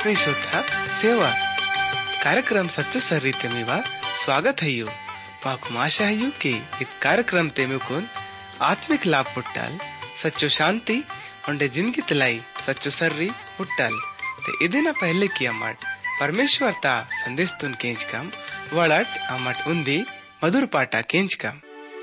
ಆತ್ಮೀಶೋಥ ಸೇವಾ कार्यक्रम सच्चो सर्री ते मीवा स्वागत है यू पाकुम आशा है यू कि इत कार्यक्रम ते मुकुन आत्मिक लाभ पुट्टाल सच्चो शांति उंडे जिंदगी तलाई सच्चो सर्री पुट्टाल ते इदिना पहले की अमट परमेश्वर ता संदेश तुन केंच कम वड़ट अमट उन्दी मधुर पाटा केंच कम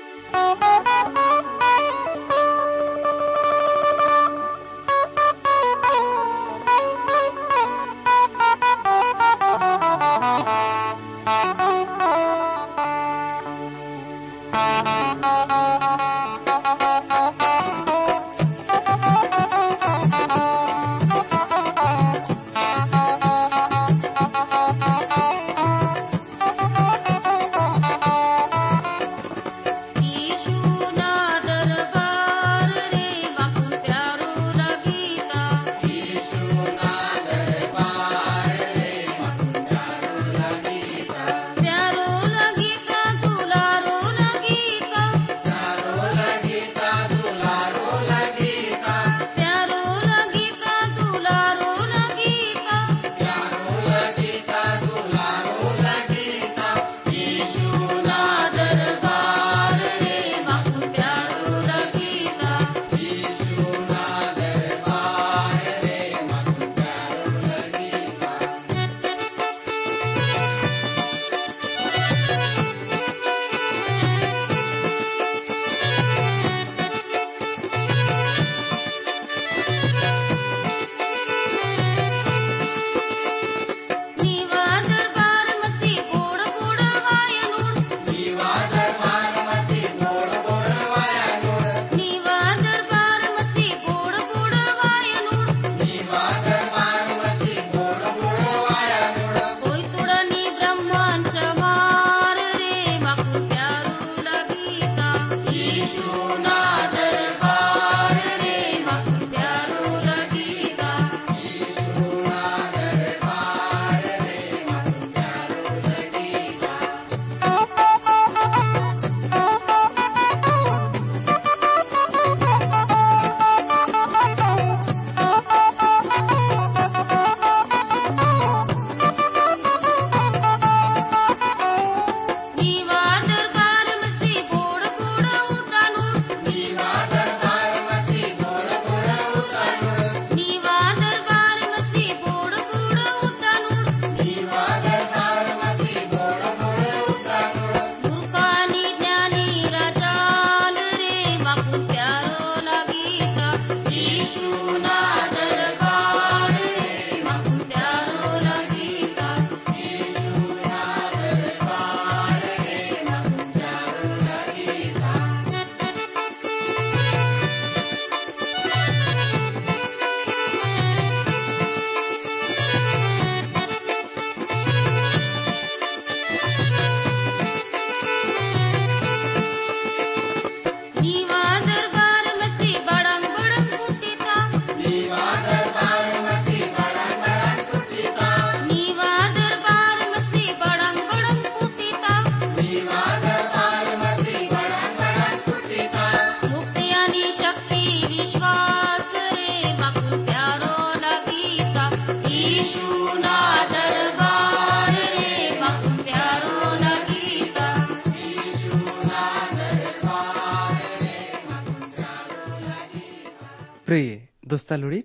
प्रिय दोस्ता लुड़ी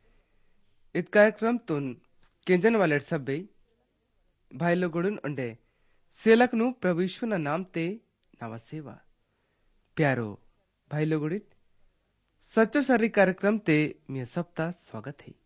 इत कार्यक्रम तुन केंजन वाले सब्बे भाई लोगोडुन अंडे सेलक नु प्रभु यीशु ना नाम ते नवा सेवा प्यारो भाई लोगोडित सच्चो शरीर कार्यक्रम ते मी सबता स्वागत है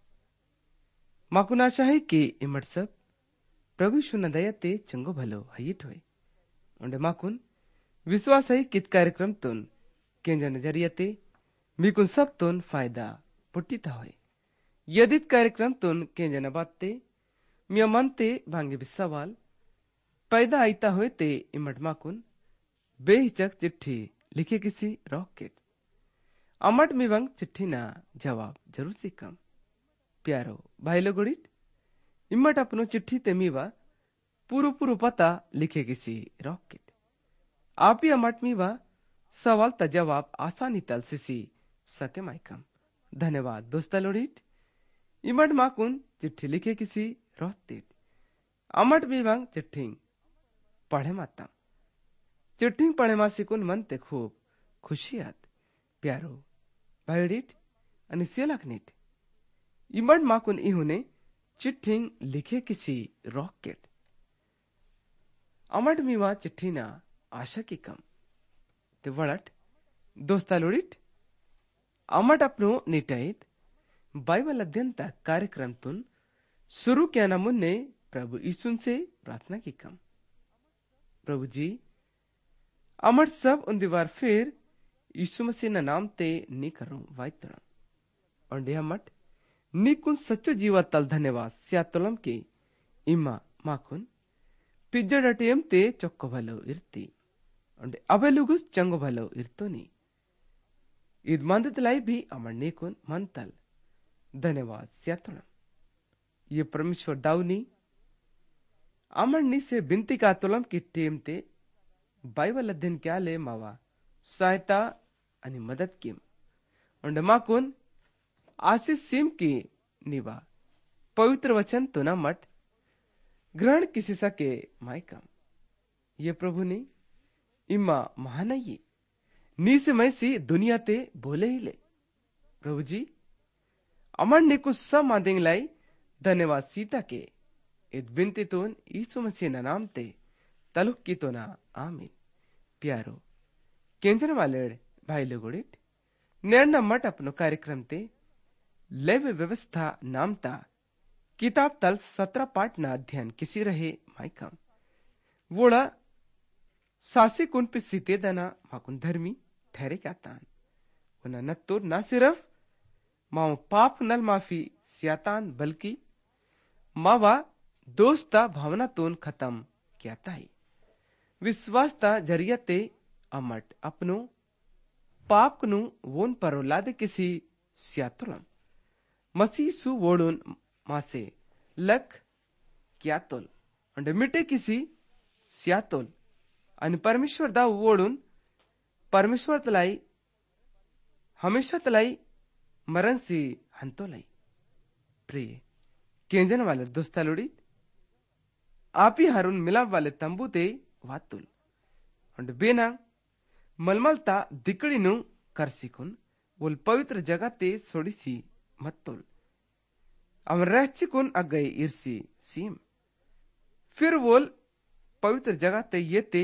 माकुन आशा है कि इमट सब प्रभु यीशु ना दया ते चंगो भलो हयित होय अंडे माकुन विश्वास है कित कार्यक्रम तुन केंजन नजरिया ते मीकुन सब तुन फायदा पुट्टिता होय यदि कार्यक्रम तुन केंजन बाते मिया मन ते भांगे बिसवाल पैदा आईता होए ते इमट माकुन बेहिचक चिट्ठी लिखे किसी रॉकेट अमट मिवंग चिट्ठी ना जवाब जरूर सी कम प्यारो भाई लोगोड़ित इमट अपनो चिट्ठी ते मीवा पूरो पूरो पता लिखे किसी रॉकेट आप ही अमट मीवा सवाल ता जवाब आसानी तल सिसी सके माइकम धन्यवाद दोस्ता लोड़ीट इमट माकुन चिट्ठी लिखे किसी रोहतीट अमट बीवांग चिट्ठी पढ़े माता चिट्ठी पढ़े मासिकुन मन ते खूब खुशियात प्यारो भाईडीट आणि सेलाकनीट इमट माकुन इहुने चिट्ठी लिखे किसी रॉकेट अमट मीवा चिट्ठी ना आशा की कम ते वड़ट दोस्तालोडीट अमट अपनो निटाईत बाइबल अध्ययन तक कार्यक्रम तुन शुरू किया ना मुन्ने प्रभु यीशु से प्रार्थना की कम प्रभु जी अमट सब उन दीवार फिर यीशु मसीह ना नाम ते नी करूं वाइतरा और डे अमट नीकुन सच्चो जीवा तल धन्यवाद स्यातलम के इमा माकुन पिज्जडटीएम ते चोक्को भलो इर्ती और अबेलुगुस चंगो भलो इर्तो नी इद मंदतलाई भी अमर नीकुन मंतल धन्यवाद स्यातलम ये परमेश्वर दाऊनी अमर नी से बिनती का तुलम की टीम ते बाइबल अध्ययन क्या ले मावा सहायता आणि मदत किम और माकुन आशीष सिम की निवा पवित्र वचन तो न मठ ग्रहण किसी सके मायकम ये प्रभु ने इम्मा महानयी नी से मैसी दुनिया ते बोले ही ले प्रभु जी अमर ने कुछ सब मादेंग लाई धन्यवाद सीता के इत बिनती तोन यीशु मसीह ना नाम ते तलुक की तो ना आमीन प्यारो केंद्र वाले भाई लोगोड़िट निर्णय मठ अपनो कार्यक्रम ते लेव व्यवस्था नामता किताब तल 17 पाठ ना अध्ययन किसी रहे माइकम वोड़ा सासी कुन पे सीते दना माकुन धर्मी ठहरे क्या तान उना न तो ना सिर्फ माओ पाप नल माफी स्यातान बल्कि मावा दोस्ता भावना तोन खत्म क्या ताई विश्वासता जरियते अमट अपनो पाप नु वोन परोलादे किसी स्यातुलम मसीह सु वोडून मासे लक क्यातोल अंडे मिटे किसी स्यातोल आणि परमेश्वर दा वोडून परमेश्वर तलाई हमेशा तलाई मरण सी हंतोलाई प्रिय केंजन वाले दोस्तालोड़ी आप ही हारून मिलाप वाले तंबू ते वातुल अंडे बेना मलमलता दिकड़ी नु कर सिकुन बोल पवित्र जगह ते सोड़ी सी मत्तुल अम रहचिकुन अगई इर्सी सीम फिर वोल पवित्र जगह ते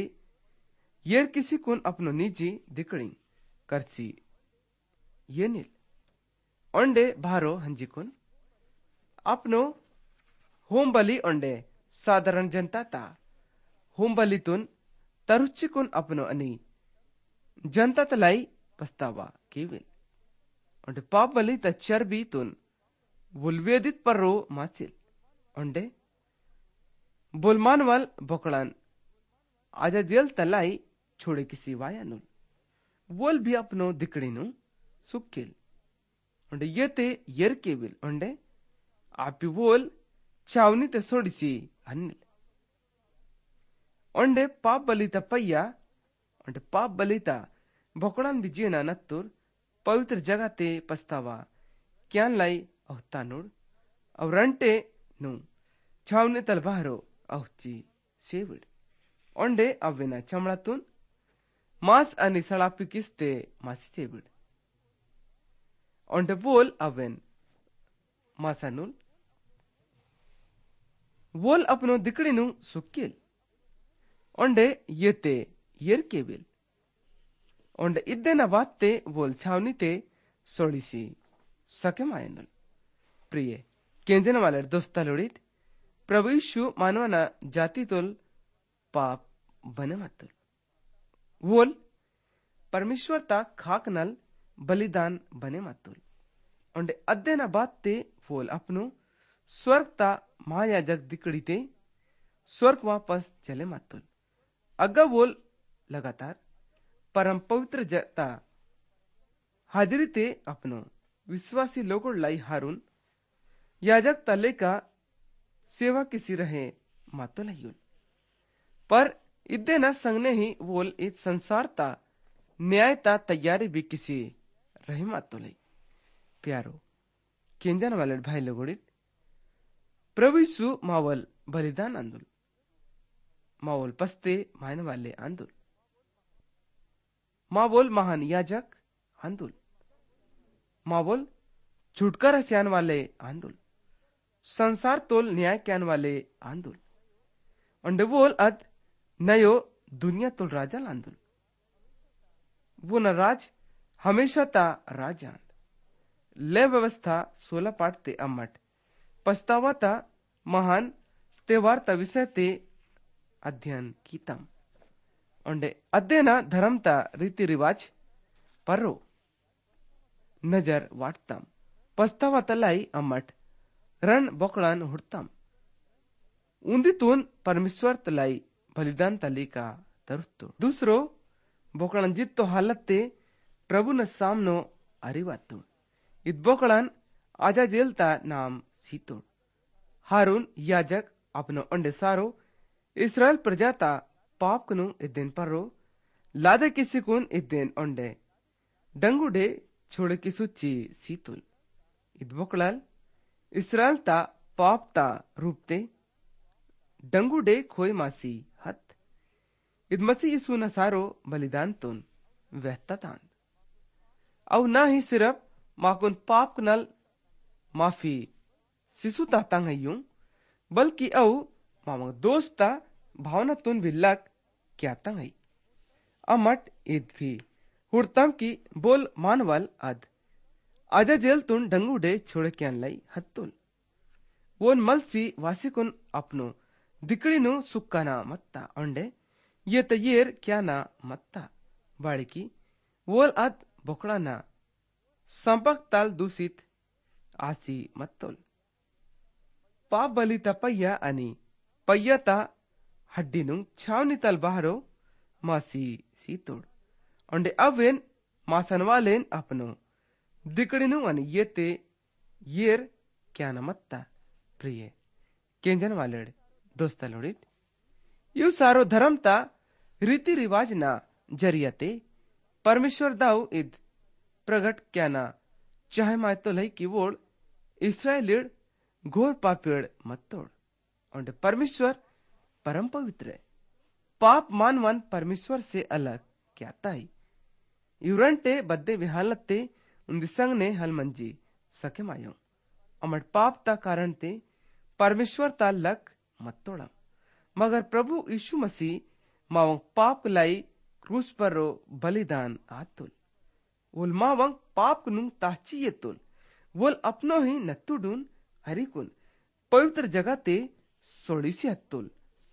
येर किसी कुन अपनो निजी दिकड़ी करसी ये नील ओंडे भारो हंजिकुन अपनो होम बलि ओंडे साधारण जनता ता होम बलि तुन तरुचिकुन अपनो अनि जनता तलाई पस्तावा केविल ओंडे पाप बलि ता चर्बी तुन वुलवेदित पर रो मासिल ओंडे बुलमानवाल बोकड़ान आजा जेल तलाई छोड़े किसी वायानुल वोल भी अपनो दिकड़ी नु सुक्किल ओंडे ये ते यर केविल ओंडे आपी वोल चावनी ते सोड़िसी हन्निल ओंडे पाप बलिता पయ్యా ओंडे पाप बलिता बोकड़ान भी जीना नत्तुर पवित्र जगह ते पस्तावा क्यान लाई अहतानुड़ अवरंटे नु छावने तलबारो अहची सेविड ओंडे अवेना चमड़ातुन मास आणि सळापी किस्ते मासी सेविड ओंडे बोल अवेन मासानुल वोल अपनो दिकड़ी नु सुक्किल ओंडे येते येर केविल ओंडे इद्देना वात्ते वोल छावनी ते सोड़ीसी सके मायनुल प्रिय केंजन वाले दोस्तालोड़ीट प्रभु यीशु मानवाना जाति तोल पाप बने मतुल वोल परमेश्वर ता खाक नल बलिदान बने मतुल ओंडे अद्देना बात्ते वोल अपनो स्वर्ग ता महायाजक दिकड़ीते स्वर्ग वापस चले मतुल अग्गा वोल लगातार परम पवित्र जता हाजिरी ते अपनो विश्वासी लोगों लाई हारून याजक तले का सेवा किसी रहे मातो लयुल पर इद्दे न संगने ही वोल इत संसार ता न्याय ता तैयारी भी किसी रहे मातो लई प्यारो केंजन वाले भाई लोगोड़ित प्रभु यीशु मावल बलिदान आंदुल मावल पस्ते मायन वाले आंदुल मावल महान याजक आंदुल मावल छुटकारा चाहने वाले आंदुल संसार तोल न्याय कहने वाले आंदुल अंडवोल अद नयो दुनिया तोल राजा आंदुल वो न राज हमेशा ता राजा ले व्यवस्था 16 पाठ ते अम्मट पछतावा ता महान त्योहार ता विषय ते अध्ययन कीतम अंडे अध्ययन धर्म ता रीति रिवाज परो नजर वाटतम पछतावा तलाई अम्मट रण बोकड़ान हुडतम उंदितून परमेश्वर तलाई बलिदान तली का तरुतो दूसरो बोकड़ान जित्तो हालत ते प्रभु न सामनो अरिवातू इत बोकड़ान आजा जेलता नाम सीतो हारून याजक अपनो अंडे सारो इस्राएल प्रजाता पाप कनु इद्देन परो लादे किसी कुन इद्देन अंडे डंगुडे छोड़े की सुच्ची सीतुल इत बोकड़ाल इस्राएल ता पाप ता रूपते डंगुडे खोई मासी हत इत मसीह यीशु न सारो बलिदान तुन वहता तांद औ ना ही सिर्फ माकुन पाप नल माफी सिसु तातांग यूं बल्कि औ मामग दोस्ता भावना तुन बिल्लक क्या तंग अमट ईद भी हुड़तम की बोल मानवल अद आजा जेल तुन डंगुडे छोड़ क्यान लाई हत्तुल वोन मलसी वासिकुन अपनो दिकड़ीनु सुक्काना मत्ता अंडे ये तयेर क्या ना मत्ता बाड़ी की वोल अद बोकड़ा ना संपक ताल दूषित आसी मत्तोल पाप बलि ता पय्या अनि पय्या ता हड्डीनु छावनी तल बाहरो मासी सीतोड़ अंडे अवेन मासनवालेन अपनो दिकड़ीनु अनि येते येर क्या न मत्ता प्रिय केंजन वालेड दोस्ता लोड़ित यू सारो धर्म ता रीति रिवाज ना जरियते परमेश्वर दाऊ इद प्रगट क्या ना चाहे माय तो लई की वोड़ इस्राएलिड घोर पापेड़ मत तोड़ और परमेश्वर परम पवित्र है पाप मानवन परमेश्वर से अलग क्या ताई युरंटे बद्दे विहालते उन संग ने हल मंजी सके मायो अमर पाप ता कारण ते परमेश्वर ता लक मत तोड़ा मगर प्रभु यीशु मसीह मावंग पाप लाई क्रूस पर रो बलिदान आतुल वोल मावंग पाप नुंग ताची ये तुल वोल अपनो ही नत्तुडून हरिकुन पवित्र जगह ते सोड़ी सी हत्तुल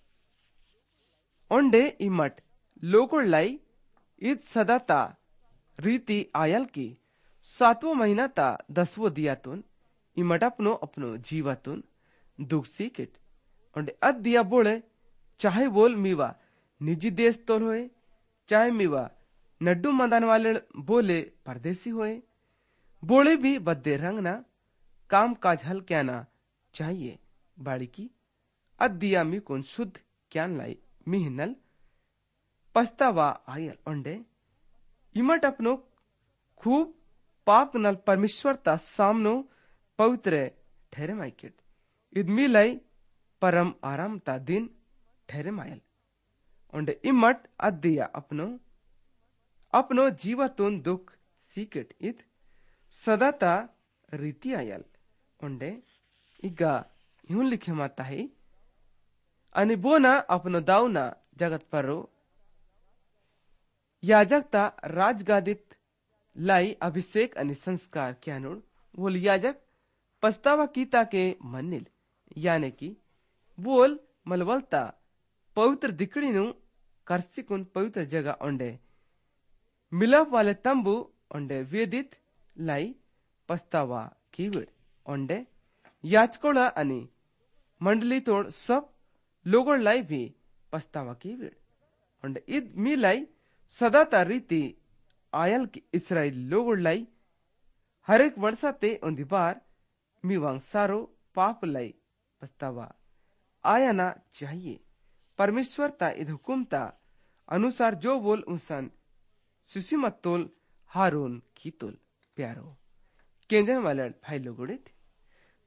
ओंडे इमट लोगों लाई ईद सदा ता रीति आयल की 7वां महीना ता 10वां दिया तुन इमट अपनो अपनो जीवातुन दुख सीकिट ओंडे अद दिया बोले चाहे बोल मीवा निजी देश तोल होए चाहे मीवा नड्डू मदान वाले बोले परदेसी होए बोले भी बद्दे रंगना काम काज हल क्या ना चाहिए बाड़ी की अद दिया मी कौन शुद्ध क्यान लाई मिहनल पछतावा आयल ओंडे इमट अपनो खूब पाप नल परमेश्वर ता सामनो पवित्र ठहरे माइकेट इद मिलाई परम आराम ता दिन ठहरे मायल ओंडे इमट अद्दिया अपनो जीवतुन दुख सीकेट इद सदा ता रीति आयल ओंडे इगा यूं लिखे माता है अनि बोना अपनो दाऊना जगत परो याजक ता राजगादित लाई अभिषेक अनि संस्कार क्यानुड़ वोल याजक पछतावा कीता के मन्निल यानी कि बोल मलवलता पवित्र दिकड़ीनु कर्सिकुन पवित्र जगह ओंडे मिलाप वाले तंबू ओंडे वेदित लाई पछतावा कीविड ओंडे याचकोड़ा अनि मंडली तोड़ सब लोगों लाई भी पछतावा कीविड ओंडे इद मी लाई सदा ता रीति आयल की इस्राएल लोगों लाई हर एक वर्षा ते उन्दी बार मी वांग सारो पाप लाई पछतावा आया ना चाहिए परमेश्वर ता इद हुकुम ता अनुसार जो बोल उसन सुसीमत तोल हारून की तोल प्यारो केंजन वाले भाई लोगोड़ित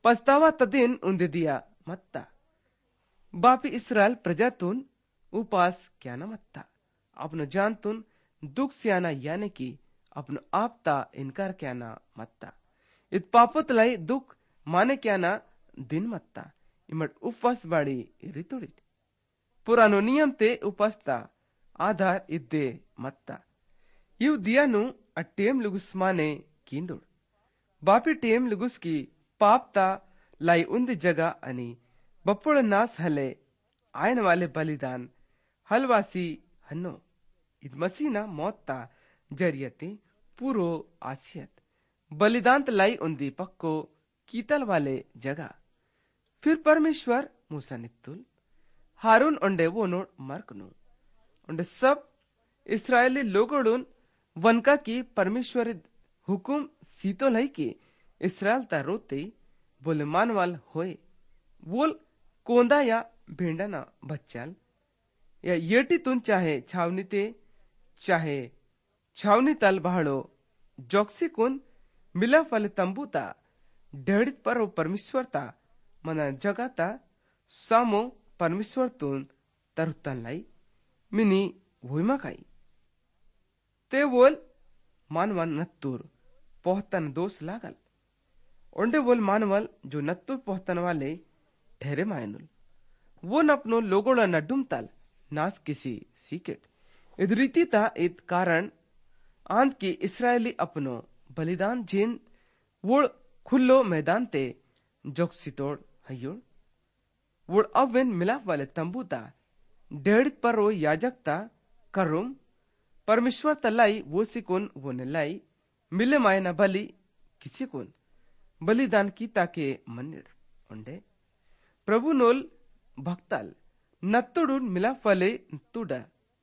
पस्तावा तदेन उंदे दिया मत्ता बापी इस्रायल प्रजातून उपास क्या ना मत्ता अपनो जानतून दुख सियाना याने की अपनो आपता इनकार क्या ना मत्ता इत पापोत लाई दुख माने क्या ना दिन मत्ता इमट उपवास बाड़ी रितोड़ित पुरानो नियम ते उपस्ता आधार इद्दे मत्ता इव दियानु अट्टेम लुगुस माने कींदुड़ बापी टेम लुगुस की पापता लाई उंदी जगह अनि बप्पोड़ नास हले आयन वाले बलिदान हलवासी हन्नो इद मसीना मौत्ता जरियते पूरो आसियत बलिदान लाई उंदी पक्को कीतल वाले जगह फिर परमेश्वर मूसा नित्तुल हारून उंडे वो नोड मरकनु उंडे सब इस्राएली लोगोडून वनका की परमेश्वर हुकुम सीतो लाई की इस्राएल ता रोते बोले मानवाल होए बोल कोंदा या भेंडा ना बच्चाल या येटी तुन चाहे छावनी तल बहाड़ो जोक्सी कुन मिला फल तंबूता ढेड़ित पर परमेश्वरता मना जगाता सामो परमेश्वर तुन तरुतन लाई मिनी भूमा काई ते बोल मानवन नत्तूर पोहतन दोष लागल ओंडे बोल मानवल जो नत्तूर पोहतन वाले ठहरे मायनुल वो न अपनो लोगोड़ा न डुमतल नास किसी सीकेट इद रीति ता इत कारण आंत की इस्राएली अपनो बलिदान जेन वोड़ खुल्लो मैदान ते जोक्सितोड़ हयोड़ वोड़ अवेन मिलाप वाले तंबूता डेढ़ पर वो याजकता करुम परमेश्वर तलाई वो सिकुन वो निलाई मिले मायना बलि किसी कुन बलिदान की ताके मंदिर उंडे प्रभु नोल भक्तल नत्तुडून मिला फले तुडा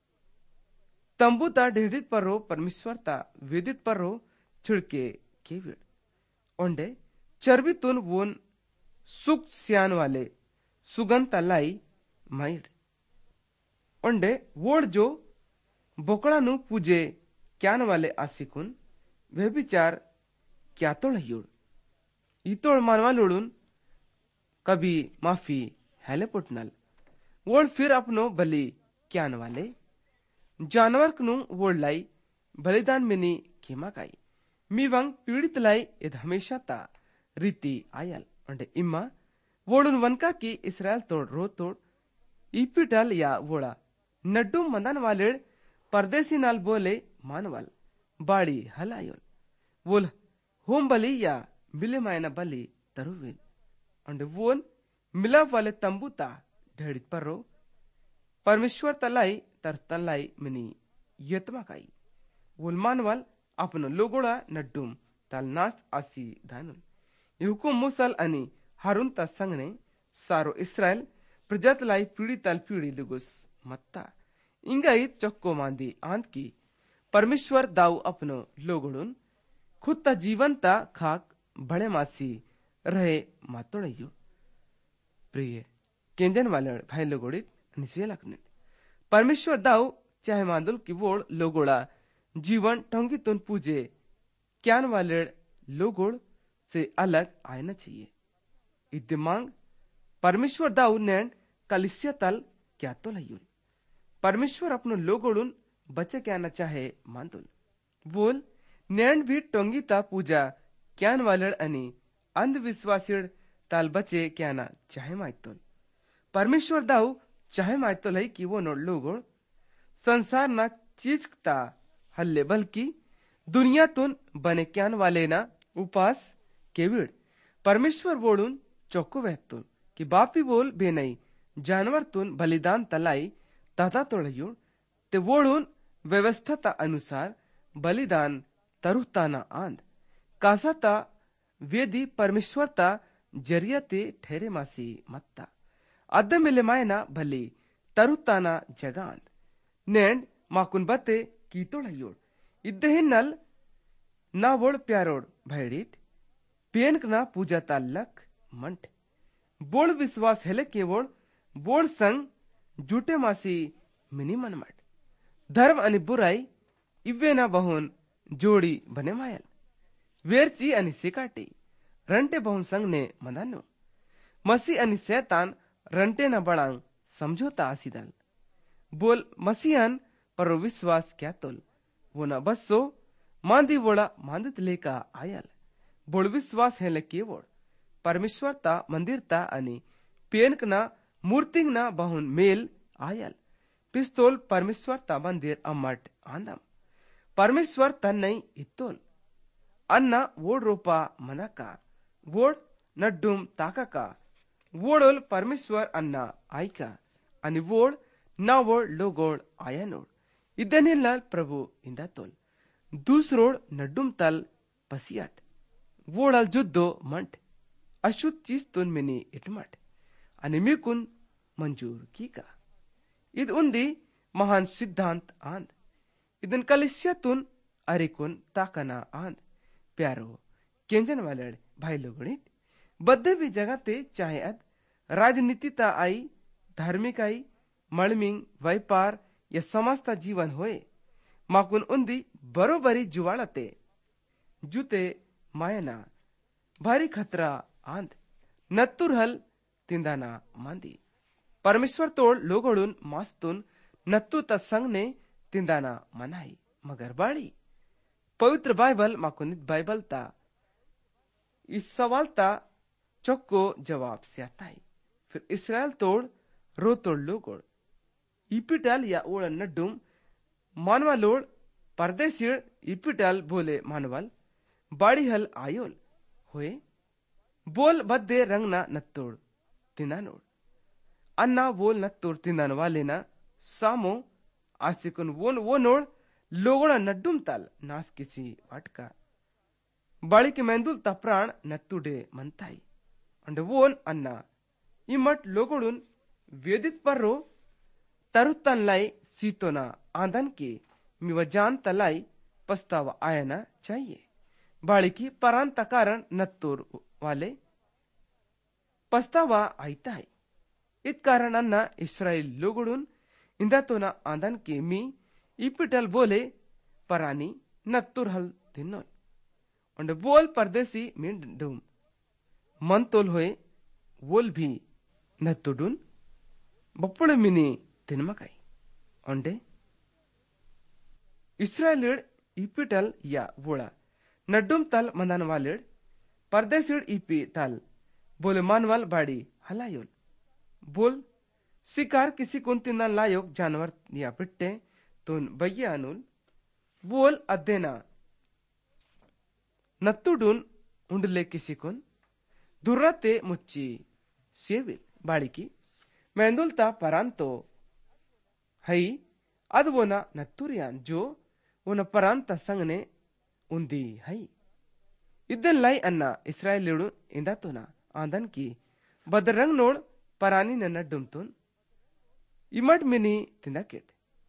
तंबूता ढेड़ित परो परमेश्वरता वेदित परो छिड़के केविड़ उंडे चर्बितुन वोन सुख सियान वाले सुगंध लाई माइड उंडे वोड़ जो बोकड़ानु पूजे क्यान वाले आसिकुन वे विचार क्या तोड़ हियोड़ इतोड़ मानवा लोड़ून कभी माफी हैले पुटनल वोड़ फिर अपनो बलि क्यान वाले जानवर कनु वोड़ लाई बलिदान मिनी कीमा काई मीवंग पीड़ित लाई इद हमेशा ता रीति आयल उंडे इम्मा वोड़ुन वनका की इस्राएल तोड़ रो तोड़ इपिटल या वोड़ा नड्डू मंदन वाले परदेसी नाल बोले मानवल बाड़ी हलायोल वोल होम बलि या मिले मायना बलि तरुविन उंडे वोन मिला वाले तंबूता ढेड़ित परो परमेश्वर तलाई तर तलाई मिनी यतमा काई वोल मानवल अपनो लोगोड़ा नड्डुम तल नास आसी धानुल युकुम मुसल अनि हारून ता संगने सारो इस्राएल प्रजात लाई पीड़ी तल पीड़ी लुगुस मत्ता इंगाई चक्को मांदी आंत की परमेश्वर दाऊ अपनो लोगोड़ुन खुद ता जीवन ता खाक बड़े मासी रहे मातोड़यो प्रिय केंजन वाले भाई लोगोड़ित निश्चय लखने परमेश्वर दाऊ चाहे मांदुल की वोड़ लोगोड़ा जीवन टोंगी तुन पूजे क्यान वाले लोगोड़ से अलग आना चाहिए इद्दिमांग परमेश्वर दाऊ नैन कलिसिया तल क्या तो लयुल परमेश्वर अपनो लोगोड़ुन बच्चे क्या न चाहे मांदुल बोल नैन भी टोंगी ता पूजा क्यान वाले अनि अंधविश्वासीड़ ताल बचे क्या ना चाहे माइतोल परमेश्वर दाऊ चाहे माइतोल है कि वो नोड़ लोगोड़ संसार ना चीज ता हल्ले बल्कि दुनिया तुन बने क्यान वाले ना उपास केविड़ परमेश्वर बोलून चौको वहतुन कि बापी बोल बेनई जानवर तुन बलिदान तलाई ताता तोड़यो ते वोड़ून व्यवस्था ता अनुसार बलिदान तरुताना आंद कासाता वेदी परमेश्वरता जरियते ठहरे मासी मत्ता अद्द मिले मायना भली तरुताना जगांद नेंड माकुन बते कीतोड़ हयोड़ इद्दे नल ना वोड़ प्यारोड़ भैडित पेनक ना पूजा ताल्लक मंट बोड़ विश्वास हेले के बोड़ संग जूटे मासी मिनी मनमट धर्म अनि बुराई इवे ना बहुन जोड़ी बने मायल वेरची अनि सिकाटी रंटे बहुन संग ने मदानो मसी आणि शैतान रंटे न बळांग समझोता आसिदल बोल मसीहन पर विश्वास क्या तोल वो न बसो मांदी वोड़ा मांदित लेका आयल बोल विश्वास है लेके वोड़ परमेश्वरता मंदिरता आणि पेनकना मूर्तिंगना बहुन मेल आयल पिस्तोल परमेश्वरता मंदिर अम्मट आंदम परमेश्वर तन्नई इत्तोल अन्न वोड रोपा मनका वोड नड्डुम ताकाका वोडोल परमेश्वर अन्न आयका आणि वोड ना वोड लोगोड आयानोड इदनिल्लाल प्रभु इंदातोल दूसरोड नड्डुम तल पसियाट वोडल जुद्दो मंट अशुद्ध चीज तुन मिनी इटमट आणि मिकुन मंजूर की का इद उंदी महान सिद्धांत आंद इदन कलिश्यातून अरिकुन ताकना आंद प्यारो केंजन वालड़ भाई लोगणित बद्दे भी जगह ते चाहे अद राजनीतिता आई धार्मिक आई मळमिंग व्यापार या समस्त जीवन होए माकुन उंदी बरोबरी जुवाळते जुते मायना भारी खतरा आंद नत्तुर हल तिंदाना मांदी परमेश्वर तोड़ लोगोडून मास्तून नत्तू संगने तिंदाना मनाई मगर बाड़ी पवित्र बाइबल माकुनित बाइबल ता इस सवाल ता चौक्को जवाब से आता है फिर इसराइल तोड़ रो तोड़ लोगोड़ इपिटल या ओड़ नड्डुम मानवा लोड़ परदेशीड़ इपिटल बोले मानवल बाड़ी हल आयोल होए बोल बद्दे रंगना नत्तोड़ तिंदानोड़ अन्ना वोल नत्तोड़ तिंदान वालेना सामो आसिकुन वो नोड़ लोगोड़ा नड्डुम तल नास किसी वाटका बाड़ी के मेंदुल तप्राण नत्तुडे मंताई अंड वोन अन्ना इमट लोगोडुन वेदित पर्रो तरुतन लाई सीतोना आंदन के मिवजान तलाई पस्तावा आयना चाहिए बाड़ी की परांत कारण नत्तुर वाले पस्तावा आईता है इत कारण अन्ना इस्राएल लोगोडुन इंदातोना आंदन के मी इपिटल बोले परानी नत्तुर हल तिन्नोल अंड बोल परदेसी मिंडुम मंतोल होए वोल भी नत्तुडुन बप्पुड़ मिनी तिनमकाई अंडे इस्राएलिड इपिटल या वोड़ा नड्डुम तल मंदन वालिड परदेसिड इपी तल बोले मानवाल बाड़ी हलायोल बोल शिकार किसी कुन तिंदन लायोग जानवर या पिट्टे तुन बయ్య अनुल बोल अद्देना नत्तुडून उंडले किसी कुन दुर्रते मुच्ची सेविल बाड़िकी मेंदुलता परांतो हई अदवोना नत्तुरियान जो उन परांत संगने उंदी हई इद्दन लाई अन्ना इस्राएलिडू इंदातोना आंदन की बदरंग नोड परानी नड्डुमतुन इमट मिनी तिंदाकेट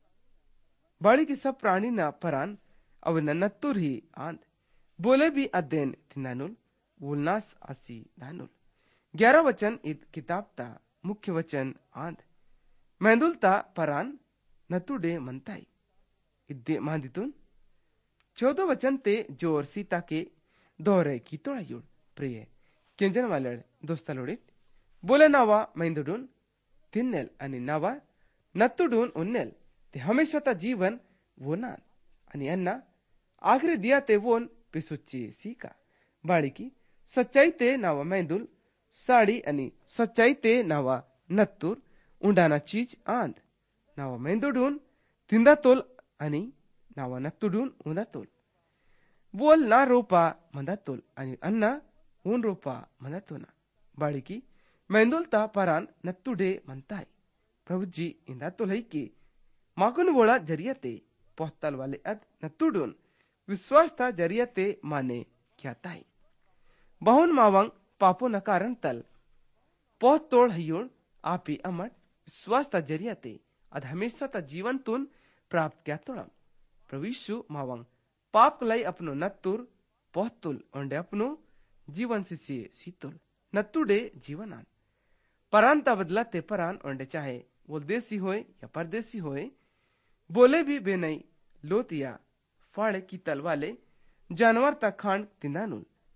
बाड़ी की सब प्राणी ना परान अव नत्तुर ही आंद बोले भी अध्ययन तिंदानुल उल्लास आसी दानुल 11 वचन id किताब ता मुख्य वचन आंद मेंदुलता परान नत्तुडे मंताई इद्दे मांदितुन 14 वचन ते जोर सीता के दोहरे की तोड़ायुड़ प्रिय केंजन वालड़ दोस्तलोड़ित बोले नावा मेंदुडून तिन्नेल आणि नावा नत्तुडून उन्नेल ते हमेशा जीवन वोनान आणि अन्ना आखिरी दिया ते वोन पिसुच्ची सीका बाड़ी की सच्चाई ते नावा मेंदुल साड़ी आणि सच्चाई ते नावा नत्तुर उंडाना चीज आंद नावा मेंदुडून तिंदा तोल आणि नावा नत्तुडून उंदा तोल बोल ना रोपा मंदा तोल आणि अन्ना ऊन रोपा मंदा तोना बाड़ी की मेंदुलता परान नत्तुडे मंताई प्रभु जी इंदा तोल है की माकुन वोड़ा जरियते पोहतल वाले अद नत्तुडून विश्वास था जरियते माने क्या ताई बहुन मावंग पापो न कारण तल पोह तोड़ हयोड़ आपी अमट विश्वास था जरियते अद हमेशा ता जीवन तुन प्राप्त क्या तोड़म प्रविशु मावंग पाप लाई अपनो नत्तुर पोहतुल ओंडे अपनो जीवन से सीतुल नत्तुडे जीवनान परांता बदलाते परान ओंडे चाहे वो देसी होए या परदेसी होए बोले भी बेनई लोतिया फाड़े की तल वाले जानवर ता खांड तिंदानुल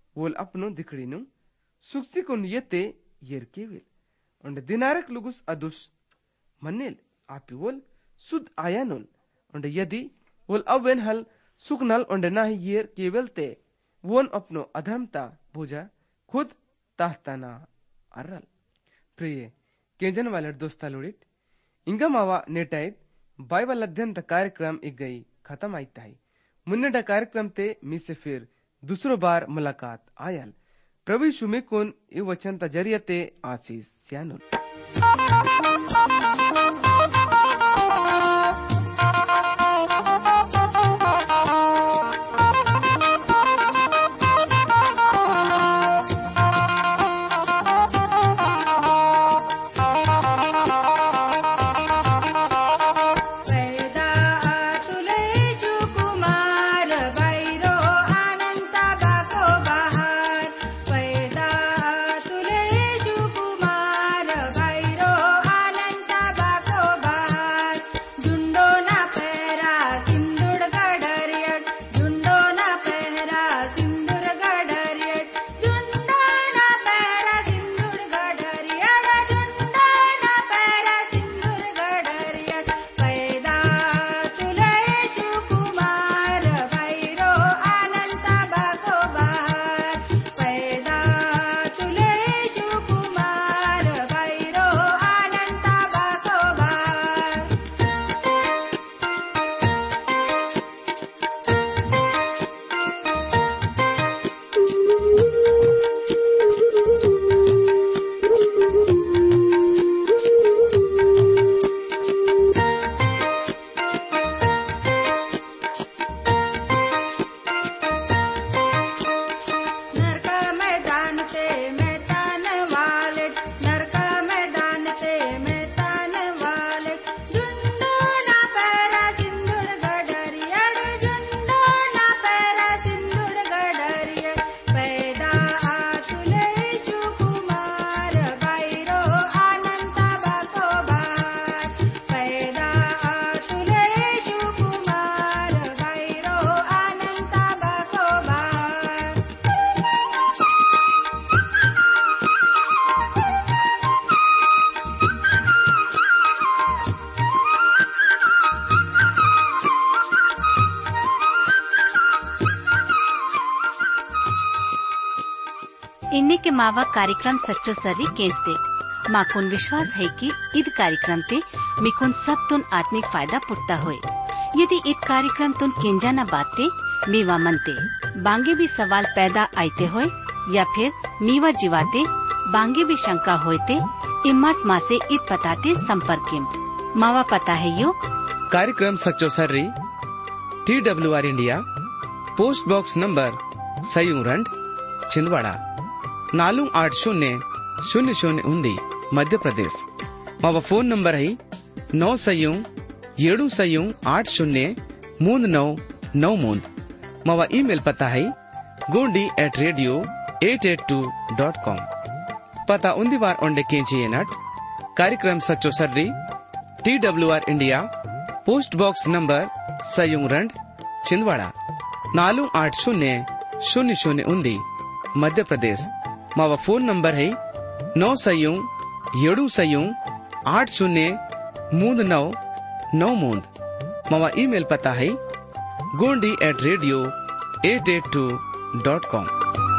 वोल अपनो दिखड़ीनु सुक्सिकुन येते येरकेवेल उंड दिनारक लुगुस अदुस मन्नेल आपी वोल सुद आयानुल उंड यदि वोल अवेन हल सुकनल उंड नाही येर केवल ते वोन अपनो अधर्मता बोझा खुद ताहताना अर्रल प्रिय केंजन वाले दोस्ता लोडिट इंगा मावा नेटाइट बाइबल अध्ययन कार्यक्रम एक गई खत्म आईता है मुन्नेडा कार्यक्रम ते मी से फिर दूसरो बार मुलाकात आयल प्रभु यीशु में कोन ये वचन ता जरियते आशीष सियानुल ಇನ್ನಿಕೆ ಮಾವ ಕಾರ್ಯಕ್ರम सच्चो सर्री केंचते माकुन विश्वास है कि इद कार्यक्रम ते मिकुन सब तुन आत्मिक फायदा पुटता होए। यदि इत कार्यक्रम तुन केंजा न बाते मीवा मनते बांगे भी सवाल पैदा आते होए या फिर मीवा जीवाते बांगे भी शंका होते इम्मत माँ से इत पताते संपर्क मावा पता है यो कार्यक्रम सच्चो सर्री TWR India post box number सयूरंड छिंदवाड़ा 480000 मध्य प्रदेश मावा फोन नंबर है 97078039993 मावा ईमेल पता है gondi@radio882.com पता उन्दी बार ओंडे केंची नट कार्यक्रम सच्चो सर्री TWR India post box number सयूरंड छिंदवाड़ा 480000 मध्य प्रदेश मावा फोन नंबर है 97078039993 मावा ईमेल पता है gondi@radio882.com।